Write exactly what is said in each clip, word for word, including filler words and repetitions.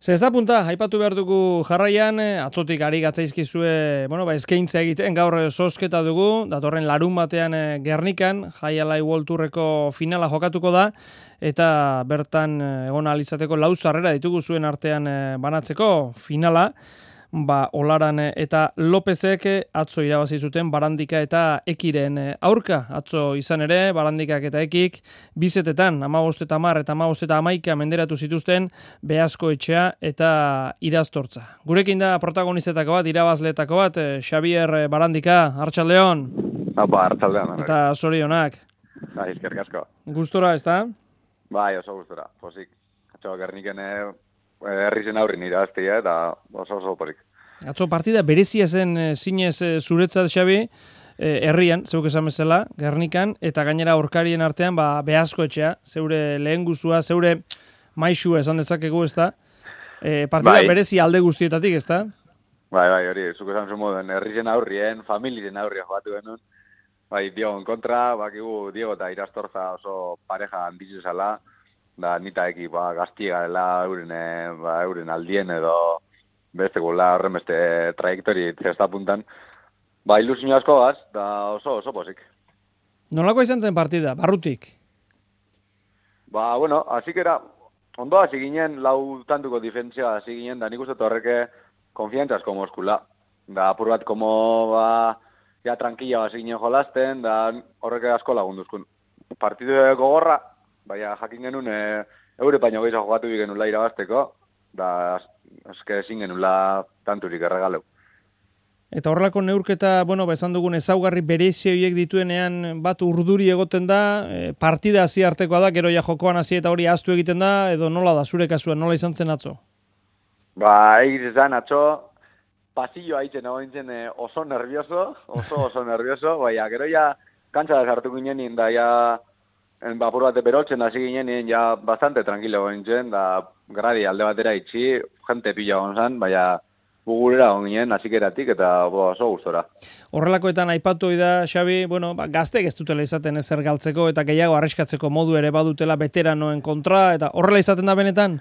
Zesta punta, aipatu behar dugu jarraian, atzotik ari gatzaizkizue, bueno, ba, eskaintza egiten, gaur zozketa dugu, datorren larun batean Gernikan, Jai Alai World Tourreko finala jokatuko da, eta bertan egon alizateko lau sarrera ditugu zuen artean banatzeko finala, ba, Olaran eta Lopezek atzo irabazi zuten Barandika eta Ekiren aurka. Atzo izan ere, Barandikak eta Ekik, bizetetan, hamabost eta hamar eta hamabost eta hamaika menderatu zituzten Beasko Etxea eta Iraztortza. Gurekin da protagonistetako bat, irabazleetako bat, Xabier Barandika, Arratsaldeon. Apa, Arratsaldeon. Eta zorionak. Bai, eskerrik asko. Gustora, ezta? Bai, oso gustora. Pozik. Atzo Gerniken herri zen aurrin irabaztia eta oso oso porik. Atzo partida berezia zen zinez zuretzat, Xabi, herrian, zeuk esan bezala, Gernikan, eta gainera aurkarien artean, ba, Beasko Etxea, zeure lehen guzua, zeure maixua esan dezakegu, ez da? E, partida bai. Berezia alde guztietatik, ez da? Bai, bai, hori, zuk esan zuen, herri zen aurrien, familien aurrien jogatu genuen, bai, Diegon kontra, bakigu Diego eta Iraztorza oso pareja handizu zala, da nita eki, ba, gaztia garela euren, ba, euren aldien edo beste gula horren beste trajektori zesta puntan. Ba, ilusinio asko gaz, da oso, oso posik. Nolako izan zen partida, barrutik? Ba, bueno, así que era, ondo hasi ginen, lau tantuko difentzia hasi ginen, da nik uste horreke konfiantzazko moskula. Da, apur bat, como, ba, ja, tranquila hasi ginen jolasten, da horreke asko lagunduzkun. Partidu gogorra, baina jakin genuen, e, eure baino gehiago jogatu bi genula irabazteko, da eske ezin genula tanturik erregaleu. Eta horrelako neurketa, bueno, ba, esan dugun ezaugarri berezi horiek dituenean bat urduri egoten da, e, partida hasi artekoa da, gero ja jokoan hasi eta hori ahaztu egiten da, edo nola da, zure kasuan, nola izan zen atzo? Ba, egiz izan atzo, pasilloa hitzen egon nintzen e, oso nervioso, oso oso nervioso, baina gero ja kantza da sartu ginen, da ja en bapur bat beroltzen hasi ginen, ja bastante tranquilo nintzen, da gradi alde batera itxi, jente pila gonzan, baina bugurera ginen hasikeratik eta bo, oso gustora. Horrelakoetan aipatu da, Xabi, bueno, ba, gaztek ez dutela izaten ezer galtzeko eta gehiago arriskatzeko modu ere badutela veteranoen kontra, eta horrela izaten da benetan?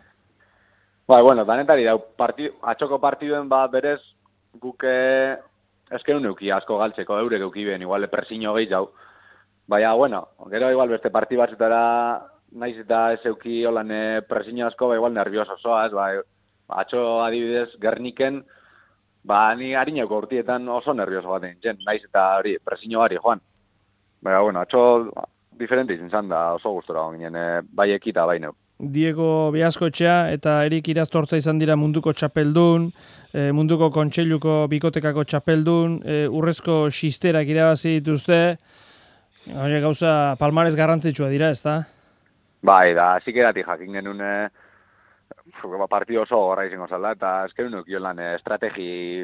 Ba, bueno, danetari da, partidu, atxoko partiduen ba berez guke eskenun euki asko galtzeko, eurek euki ben, igual presiño gehi jau. Baina, bueno, gero igual beste parti batzutara naiz eta ez euki holan presiño asko, ba, igual nervioso zoa, ez, ba, atxo adibidez Gerniken, ba, ni harineko urtietan oso nervioso bat nintzen, naiz eta hori presiño bari, joan. Baina, bueno, atxo diferente izan da, oso gustora ginen, e, bai ekita bai neu. Diego Beasko Etxea eta Erik Iraztortza izan dira munduko txapeldun, e, munduko kontseiluko bikotekako txapeldun, e, urrezko xisterak irabazi dituzte. Hore gauza palmares garrantzitsua dira, ez da? Bai, da, zikeratik jakin genuen e, partido oso gorra izango zala, eta eskerun eukio lan e, estrategi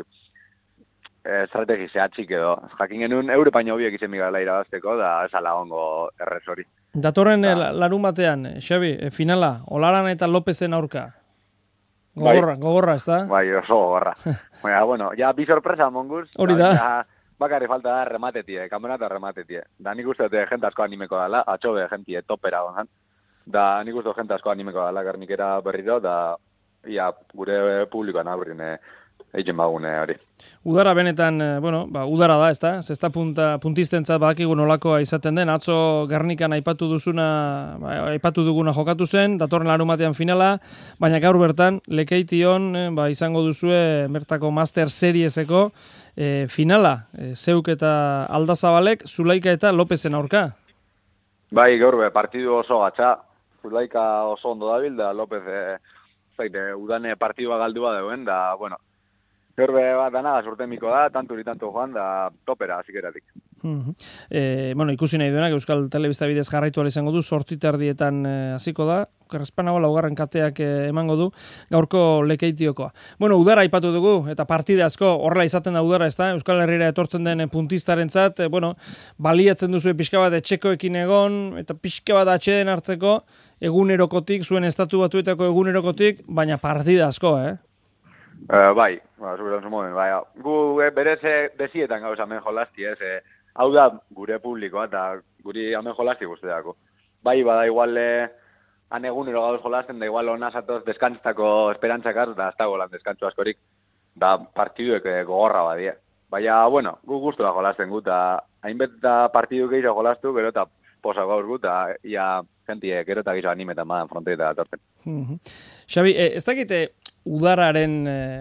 e, estrategi zehatzik edo. Jakin genuen eure paino biek izen migala irabazteko, da esala ongo errez hori. Datorren da. Larun batean, Xabi, e, finala, Olaran eta Lopezen aurka. Gogorra, bai. Gogorra, ez da? Bai, oso gogorra. Baina, bueno, ja bi sorpresa monguz. Hori da. Ja, bakarri falta da rematetie, kampeonato rematetie. Da nik uste dute jente asko animeko dela, atxobe jentie topera gonzan. Da nik uste jente asko animeko dela Gernikera berriro, da ia, gure publikoan aurrin egin bagune hori. Udara benetan, bueno, ba, udara da, ez da? Zesta punta, puntistentzat badakigu nolakoa izaten den. Atzo Gernikan aipatu duzuna, ba, aipatu duguna jokatu zen, datorren larun batean finala, baina gaur bertan, Lekeition, ba, izango duzue bertako Master Serieseko e, finala. E, zeuk eta Aldazabalek, Zulaika eta Lopezen aurka. Bai, gaur be, partidu oso gatza. Zulaika oso ondo dabil, da Lopez e, zaite, udane partidua galdua deuen, da, bueno, Gerbe bat danaga sortemiko da, tanturi tanto joan, da topera, azikeratik. Uh-huh. E, bueno, ikusi nahi duenak, Euskal Telebista bidez jarraitu ala izango du, sortzi terdietan hasiko e, da, Kerrespanago laugarren kateak e, emango du, gaurko Lekeitiokoa. Bueno, udara aipatu dugu, eta partide asko horrela izaten da udara, ez da? Euskal Herriera etortzen den puntistarentzat, e, bueno, baliatzen duzu pixka bat etxekoekin egon, eta pixka bat atxeden hartzeko, egunerokotik, zuen estatu batuetako egunerokotik, baina partida asko, eh? Uh, bai, ba, zuberan zumoen, bai, gu e, berez e, bezietan gauza hemen jolasti, ez, e, hau da gure publikoa eta guri hemen jolasti guztiako. Bai, bada igual, e, han egunero gauz jolasten, da igual hona satoz deskantzako esperantzakaz, da ez dago lan deskantzu askorik, da partiduek gogorra badie. Baina, bueno, gu gustura jolasten gut, eta hainbet da partidu gehiago jolastu, gero eta posa gaur gut, eta ia jentie, gero eta gehiago animetan badan fronteita datorten. Xabi, ez dakite udararen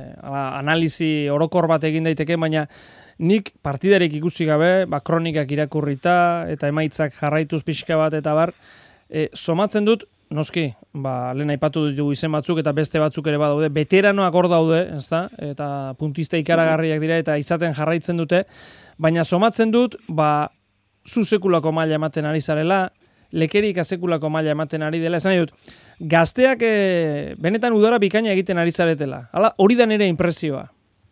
analizi orokor bat egin daiteke, baina nik partidarik ikusi gabe, ba, kronikak irakurrita, eta emaitzak jarraituz pixka bat, eta bar, e, somatzen dut, noski, ba, lehen aipatu ditugu izen batzuk, eta beste batzuk ere badaude, veteranoak hor daude, ezta? Eta puntista ikaragarriak dira, eta izaten jarraitzen dute, baina somatzen dut, ba, zu sekulako maila ematen ari zarela, lekerik asekulako maila ematen ari dela, esan nahi dut, gazteak e, benetan udara bikaina egiten ari zaretela. Hala, hori da nire impresioa.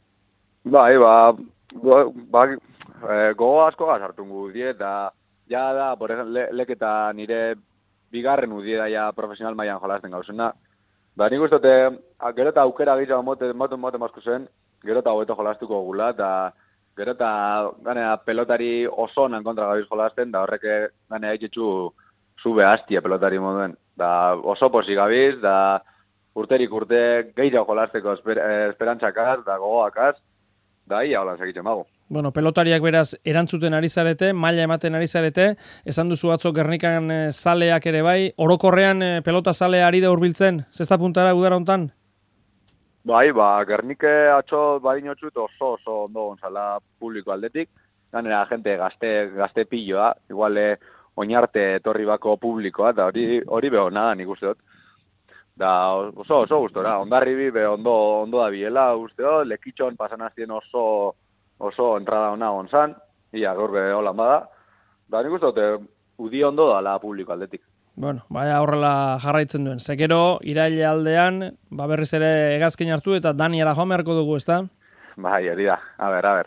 Bai, ba, ba, e, gogo asko gazartun gudie, eta ja da, por ejemplo, le, leketa nire bigarren udie da ja profesional mailan jolasten gauzena. Ba, nik uste, gero eta aukera gehiago moten moten moten mazku zen, gero eta hobeto jolastuko gula, eta gero eta ganea pelotari oso nan kontra gabiz jolasten, da horreke ganea egitxu zube hastia pelotari moduen. Da oso posi gabiz, da urterik urte gehiago jolasteko esper, esperantzakaz, da gogoakaz, da ia holan segitzen magu. Bueno, pelotariak beraz erantzuten ari zarete, maila ematen ari zarete, esan duzu atzo Gernikan e, zaleak ere bai, orokorrean e, pelota zalea ari da hurbiltzen, zesta puntara udara hontan? Bai, ba, Gernike atzo badinotxut oso oso ondo gonzala publiko aldetik, ganera gente gazte, gazte pilloa, igual e, oinarte etorri bako publikoa, eta hori hori beho nada nik uste dut. Da oso oso gustora, ondarri bi be ondo ondo da biela, uste dut, lekitxon pasan azien oso oso entrada ona gonzan, ia gaur be holan bada. Da nik uste dut, udi ondo da la publiko aldetik. Bueno, baina horrela jarraitzen duen. Zekero, iraile aldean, ba berriz ere hegazkin hartu eta Daniara joan beharko dugu, ezta? Bai, hori da. A ber, a ber.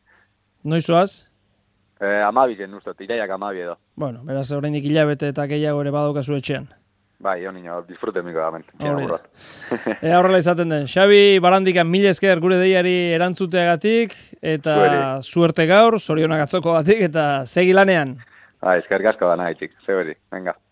Noizoaz? Eh, amabizen uste, iraiak amabi edo. Bueno, beraz oraindik hilabete eta gehiago ere badaukazu etxean. Bai, honi nio, disfrute miko da, men. Ea horrela izaten den. Xabi Barandikan mila esker gure deiari erantzuteagatik, eta Zueri. Suerte gaur, zorionak atzoko gatik, eta segi lanean. Ba, esker gasko da nahitik, zeberi, venga.